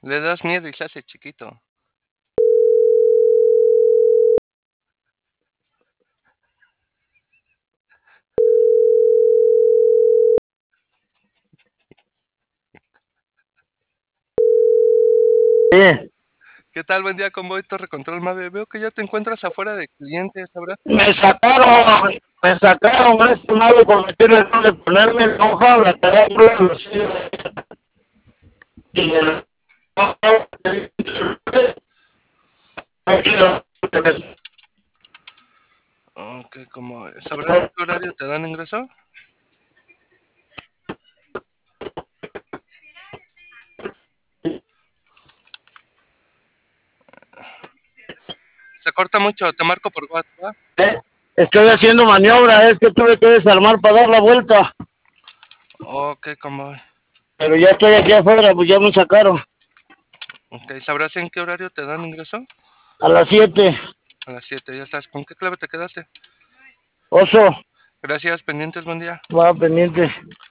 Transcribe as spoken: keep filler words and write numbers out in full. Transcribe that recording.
Le das miedo y se hace chiquito. Sí. ¿Qué tal? Buen día, Convoy Torre Control Mave. Veo que ya te encuentras afuera de clientes, ¿sabrás? Me sacaron, me sacaron, estimado, cometí el error de ponerme la hoja, la traía por la velocidad. Y el... Ok, como... ¿Sabrás en qué horario te dan ingreso? Se corta mucho, te marco por WhatsApp. Estoy haciendo maniobra, es que tuve que desarmar para dar la vuelta. Ok, Convoy. Pero ya estoy aquí afuera, pues ya me sacaron. Ok, ¿sabrás en qué horario te dan ingreso? A las siete. A las siete, ya estás. ¿Con qué clave te quedaste? Oso, Gracias, pendientes, buen día. va pendiente.